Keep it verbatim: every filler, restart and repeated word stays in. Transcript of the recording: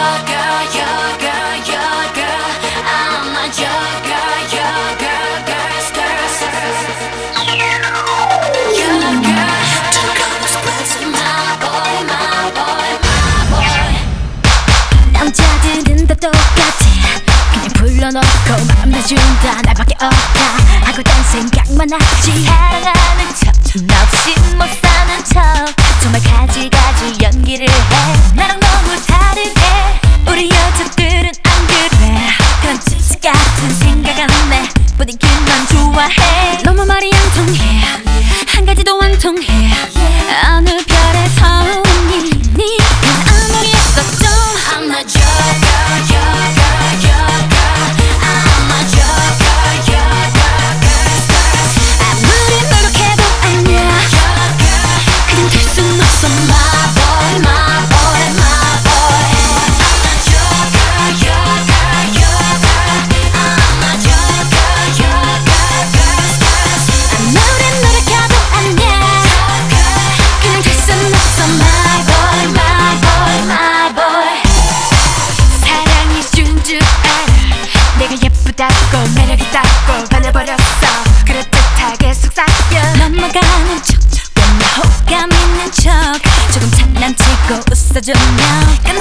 your girl, your girl, your girl. I'm not your girl, your girl, girls, girls, girls. Your girl, my boy, my boy, my boy. 남자들은 다 똑같지. 그냥 불러놓고 마음 내준다. 나밖에 없다 하고 딴 생각만 하지. 사랑하는 척 없이 못 사는 척 정말 가지가지 연기를 해. 나랑 너무 다르대. 우리 여자들은 안 그래. 그런 찌찌 같은 생각 안 내. 분위기만 좋아해. 너무 말이 안 통해. 한 가지도 안 통해. 어느 별에서 오니 네가 아무리 했어도 I'm not your girl, your girl, your girl. I'm not your girl, your girl, girls, girls. 아무리 노력해도 아니야. Your girl, 그냥 될 순 없어. my boy, my boy, my boy. I'm not your girl, your girl, your girl. I'm not your girl, your girl, girls, girls. 아무리 노력해도 아니야. Your girl, 그냥 될 순 없어. My boy, my boy, my boy. 사랑이 준 줄 알아. 내가 예쁘다고 매력있다고 반해버렸어. 그럴듯하게 속삭여 넘어가는 척. 맨날 호감 있는 척. 조금 장난치고 웃어주면